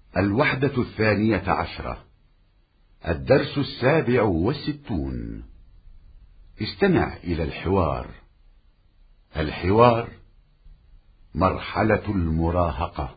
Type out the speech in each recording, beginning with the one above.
الوحدة 12. الدرس 67. استمع إلى الحوار. الحوار مرحلة المراهقة.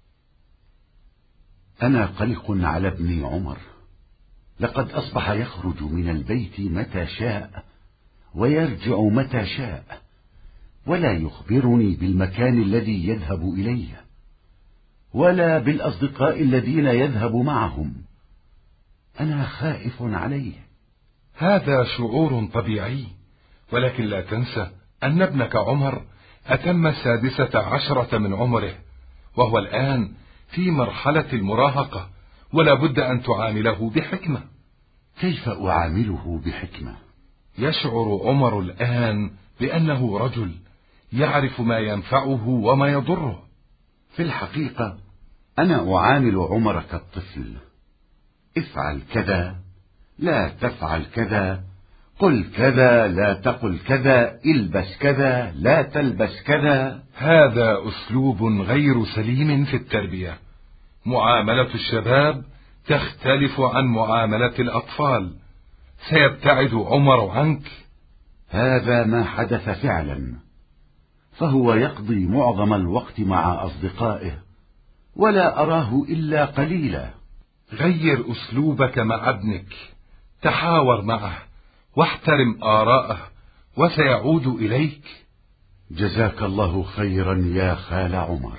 أنا قلق على ابني عمر، لقد أصبح يخرج من البيت متى شاء ويرجع متى شاء، ولا يخبرني بالمكان الذي يذهب إليه ولا بالأصدقاء الذين يذهب معهم. أنا خائف عليه. هذا شعور طبيعي، ولكن لا تنسى أن ابنك عمر أتم 16 من عمره، وهو الآن في مرحلة المراهقة، ولا بد أن تعامله بحكمة. كيف أعامله بحكمة؟ يشعر عمر الآن بأنه رجل يعرف ما ينفعه وما يضره. في الحقيقة أنا أعامل عمر كالطفل. افعل كذا، لا تفعل كذا، قل كذا، لا تقل كذا، البس كذا، لا تلبس كذا. هذا أسلوب غير سليم في التربية. معاملة الشباب تختلف عن معاملة الأطفال. سيبتعد عمر عنك. هذا ما حدث فعلا، فهو يقضي معظم الوقت مع أصدقائه ولا أراه إلا قليلا. غير أسلوبك مع ابنك، تحاور معه واحترم آراءه وسيعود إليك. جزاك الله خيرا يا خال عمر.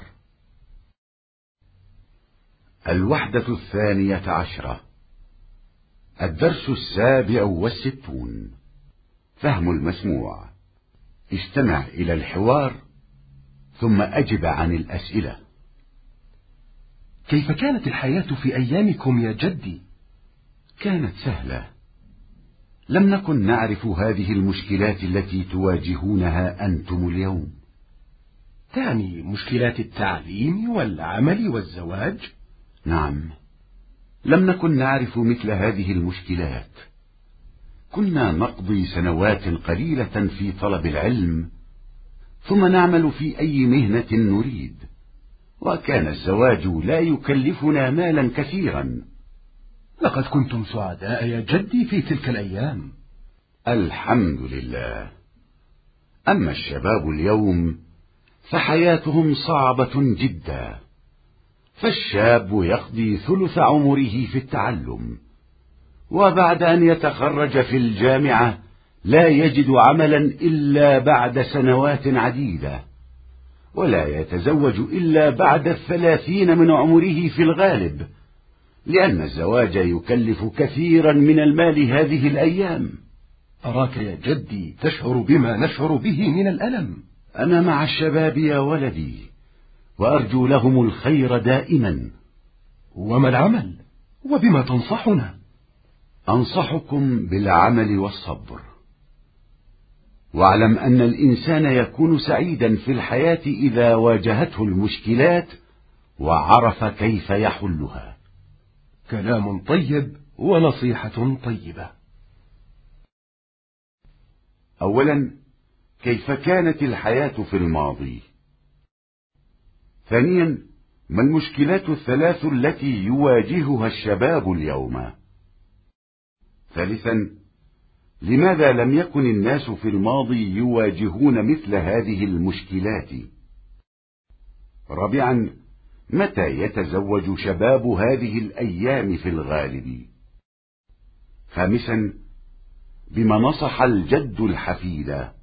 الوحدة 12. الدرس 67. فهم المسموع. استمع إلى الحوار ثم أجب عن الأسئلة. كيف كانت الحياة في أيامكم يا جدي؟ كانت سهلة، لم نكن نعرف هذه المشكلات التي تواجهونها أنتم اليوم. تعني مشكلات التعليم والعمل والزواج؟ نعم، لم نكن نعرف مثل هذه المشكلات. كنا نقضي سنوات قليلة في طلب العلم، ثم نعمل في أي مهنة نريد، وكان الزواج لا يكلفنا مالا كثيرا. لقد كنتم سعداء يا جدي في تلك الأيام. الحمد لله. أما الشباب اليوم فحياتهم صعبة جدا، فالشاب يقضي ثلث عمره في التعلم، وبعد أن يتخرج في الجامعة لا يجد عملا إلا بعد سنوات عديدة، ولا يتزوج إلا بعد 30 من عمره في الغالب، لأن الزواج يكلف كثيرا من المال هذه الأيام. أراك يا جدي تشعر بما نشعر به من الألم. أنا مع الشباب يا ولدي، وأرجو لهم الخير دائما. وما العمل؟ وبما تنصحنا؟ أنصحكم بالعمل والصبر. واعلم أن الإنسان يكون سعيدا في الحياة إذا واجهته المشكلات وعرف كيف يحلها. كلام طيب ونصيحة طيبة. أولا، كيف كانت الحياة في الماضي؟ ثانيا، ما المشكلات الثلاث التي يواجهها الشباب اليوم؟ ثالثا، لماذا لم يكن الناس في الماضي يواجهون مثل هذه المشكلات؟ رابعا، متى يتزوج شباب هذه الأيام في الغالب؟ خامسا، بما نصح الجد الحفيد